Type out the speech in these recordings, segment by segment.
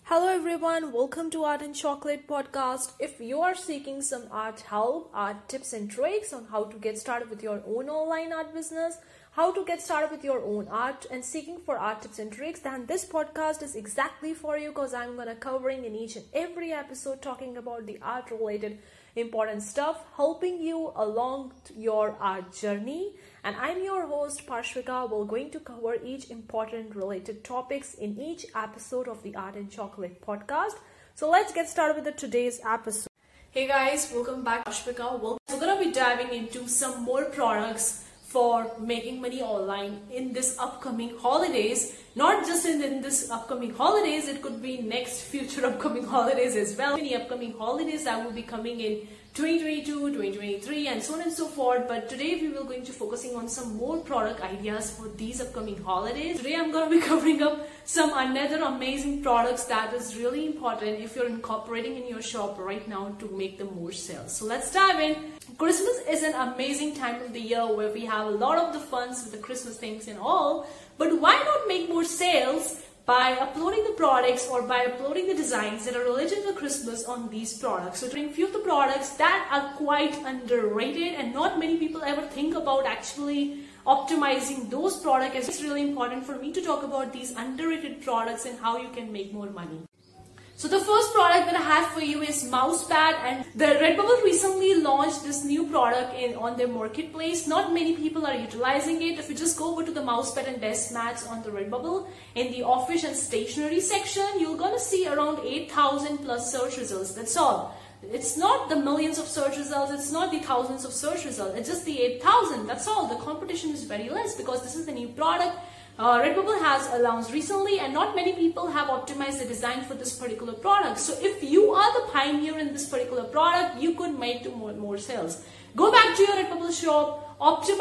Hello everyone, welcome to Art and Chocolate podcast. If you are seeking some art help, art tips and tricks on how to get started with your own online art business, how to get started with your own art and seeking for art tips and tricks, then this podcast is exactly for you because I'm going to covering in each and every episode talking about the art related important stuff, helping you along your art journey. And I'm your host Parshvika. We're going to cover each important related topics in each episode of the Art and Chocolate podcast. So let's get started with today's episode. Hey guys, welcome back. Parshvika. We're going to be diving into some more products for making money online in this upcoming holidays. Not just in this upcoming holidays, it could be next future upcoming holidays as well. Many upcoming holidays that will be coming in 2022, 2023 and so on and so forth. But today we will going to focusing on some more product ideas for these upcoming holidays. Today I'm going to be covering up some another amazing products that is really important if you're incorporating in your shop right now to make them more sales. So let's dive in. Christmas is an amazing time of the year where we have a lot of the funs with the Christmas things and all. But why not make more sales by uploading the products or by uploading the designs that are related to Christmas on these products? So trying few of the products that are quite underrated and not many people ever think about actually optimizing those products. It's really important for me to talk about these underrated products and how you can make more money. So the first product that I have for you is Mousepad, and the Redbubble recently launched this new product on their marketplace. Not many people are utilizing it. If you just go over to the Mousepad and desk mats on the Redbubble in the office and stationery section, you're gonna see around 8,000 plus search results. That's all. It's not the millions of search results, it's not the thousands of search results, it's just the 8,000. That's all. The competition is very less because this is the new product. Redbubble has announced recently and not many people have optimized the design for this particular product. So if you are the pioneer in this particular product, you could make more sales. Go back to your Redbubble shop,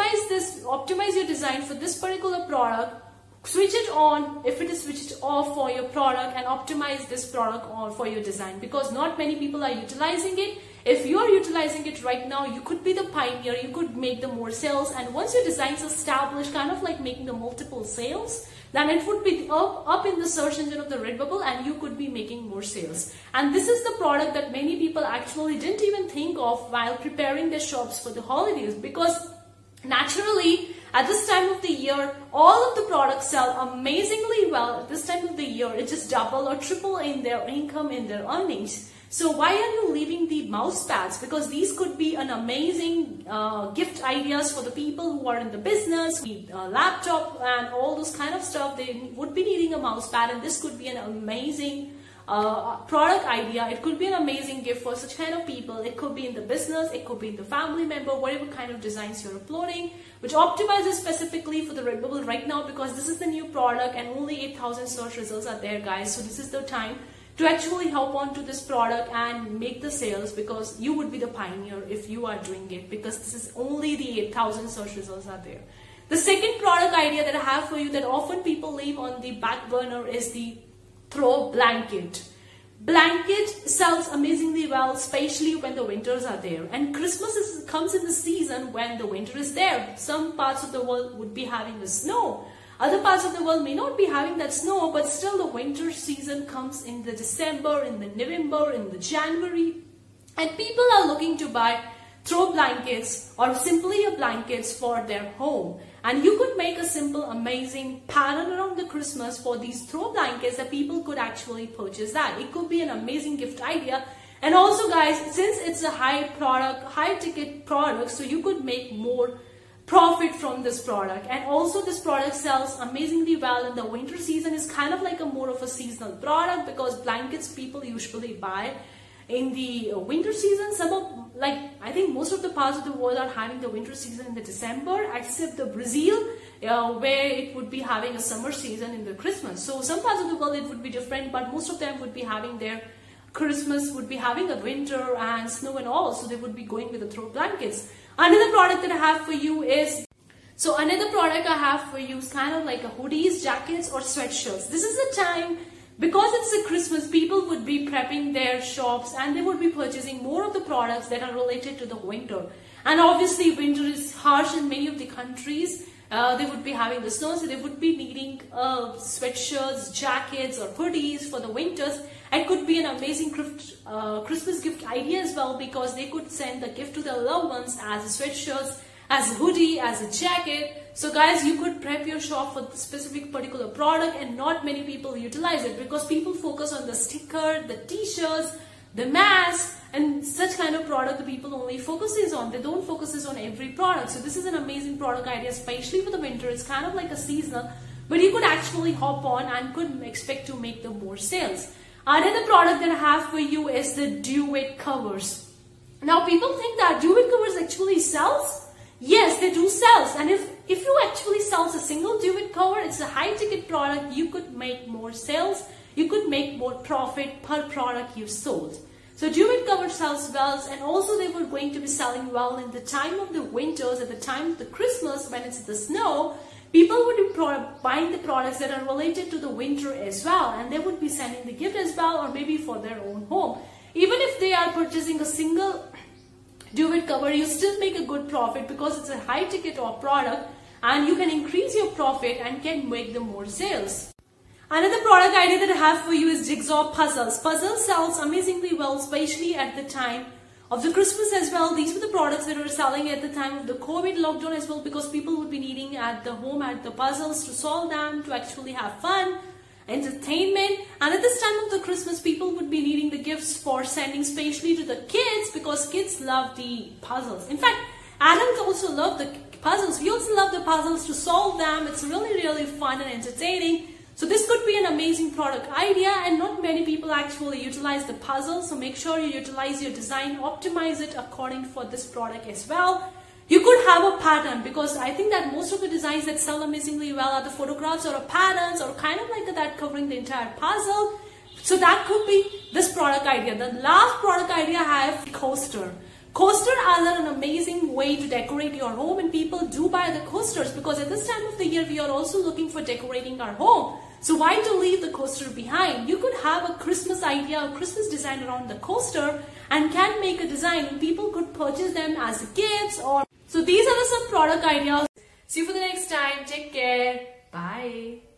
optimize your design for this particular product, switch it on if it is switched off for your product, and optimize this product on for your design because not many people are utilizing it. If you are utilizing it right now, you could be the pioneer, you could make the more sales, and once your designs established, kind of like making the multiple sales, then it would be up in the search engine of the Redbubble and you could be making more sales. And this is the product that many people actually didn't even think of while preparing their shops for the holidays, because naturally at this time of the year, all of the products sell amazingly well. At this time of the year, it just double or triple in their income, in their earnings. So why are you leaving the mouse pads? Because these could be an amazing gift ideas for the people who are in the business, laptop and all those kind of stuff. They would be needing a mouse pad, and this could be an amazing product idea. It could be an amazing gift for such kind of people. It could be in the business, it could be in the family member, whatever kind of designs you're uploading, which optimizes specifically for the Redbubble right now because this is the new product and only 8,000 search results are there, guys. So this is the time to actually help on to this product and make the sales because you would be the pioneer if you are doing it because this is only the 8,000 search results are there. The second product idea that I have for you that often people leave on the back burner is the throw blanket. Blanket sells amazingly well, especially when the winters are there. And Christmas comes in the season when the winter is there. Some parts of the world would be having the snow. Other parts of the world may not be having that snow, but still the winter season comes in the December, in the November, in the January. And people are looking to buy throw blankets or simply a blankets for their home. And you could make a simple, amazing pattern around the Christmas for these throw blankets that people could actually purchase that. It could be an amazing gift idea. And also guys, since it's a high ticket product, so you could make more profit from this product. And also this product sells amazingly well in the winter season. Is kind of like a more of a seasonal product because blankets people usually buy in the winter season. I think most of the parts of the world are having the winter season in the December, except the Brazil, where it would be having a summer season in the Christmas. So some parts of the world it would be different, but most of them would be having their Christmas, would be having a winter and snow and all. So they would be going with the throw blankets. Another product that I have for you is kind of like a hoodies, jackets or sweatshirts. This is the time, because it's a Christmas, people would be prepping their shops and they would be purchasing more of the products that are related to the winter. And obviously winter is harsh in many of the countries They would be having the snow, so they would be needing sweatshirts, jackets, or hoodies for the winters. It could be an amazing Christmas gift idea as well, because they could send the gift to their loved ones as a sweatshirts, as a hoodie, as a jacket. So guys, you could prep your shop for the specific particular product, and not many people utilize it because people focus on the sticker, the t-shirts, the mask, and such kind of product the people only focuses on. They don't focuses on every product. So this is an amazing product idea, especially for the winter. It's kind of like a seasonal, but you could actually hop on and could expect to make the more sales. Another product that I have for you is the duvet covers. Now people think that duvet covers actually sells. Yes, they do sell. And if you actually sell a single duvet cover, it's a high ticket product, you could make more sales. You could make more profit per product you sold. So duvet cover sells well, and also they were going to be selling well in the time of the winters, at the time of the Christmas when it's the snow. People would be buying the products that are related to the winter as well, and they would be sending the gift as well, or maybe for their own home. Even if they are purchasing a single duvet cover, you still make a good profit because it's a high ticket or product, and you can increase your profit and can make the more sales. Another product idea that I have for you is jigsaw puzzles. Puzzles sells amazingly well, especially at the time of the Christmas as well. These were the products that were selling at the time of the COVID lockdown as well, because people would be needing at the home at the puzzles to solve them, to actually have fun, entertainment. And at this time of the Christmas, people would be needing the gifts for sending, especially to the kids, because kids love the puzzles. In fact, adults also love the puzzles. We also love the puzzles to solve them. It's really fun and entertaining. So this could be an amazing product idea, and not many people actually utilize the puzzle. So make sure you utilize your design, optimize it according for this product as well. You could have a pattern, because I think that most of the designs that sell amazingly well are the photographs or patterns or kind of like that covering the entire puzzle. So that could be this product idea. The last product idea I have, coaster. Coasters are an amazing way to decorate your home, and people do buy the coasters because at this time of the year we are also looking for decorating our home. So why to leave the coaster behind? You could have a Christmas idea, a Christmas design around the coaster, and can make a design, and people could purchase them as gifts. Or so these are some product ideas. See you for the next time. Take care. Bye.